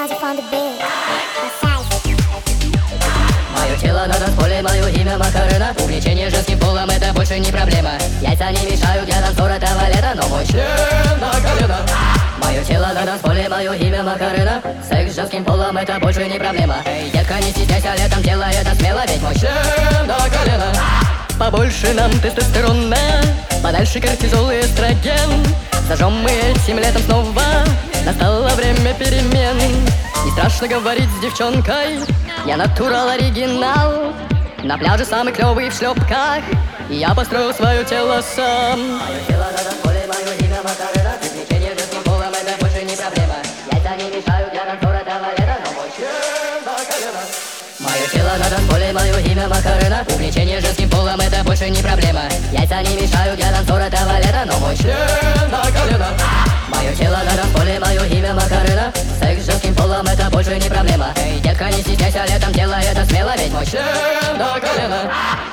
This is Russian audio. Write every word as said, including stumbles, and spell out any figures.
Joseph on the beat. Мое тело на танцполе, мое имя Макарена. Увлечение женским полом — это больше не проблема. Яйца не мешают для танцора этого лета, но мой член на колено. Мое тело на танцполе, мое имя Макарена. Секс с женским полом — это больше не проблема. Эй, детка, не стесняйся, летом делай это смело, ведь мой член на колено. Побольше нам тестостерона, подальше кортизол и эстроген. Зажжем мы этим летом снова, настало время перемен. Не страшно говорить с девчонкой, я натурал оригинал. На пляже самый клёвый в шлёпках, и я построил свое тело сам. Мое тело на танцполе, мое имя Макарена. Увлечение женским полом — это больше не проблема. Яйца не мешают для танцора этого лета, но мой член на колено. Мое тело на танцполе, мое имя Макарена. Увлечение женским полом — это больше не проблема. Яйца не мешают для танцора этого лета, но мой член на колено. Мое тело на танцполе, мое имя Макарена. Секс с женским полом — это больше не проблема. Эй, детка, не стесняйся, летом делай это смело, ведь мой член на колено.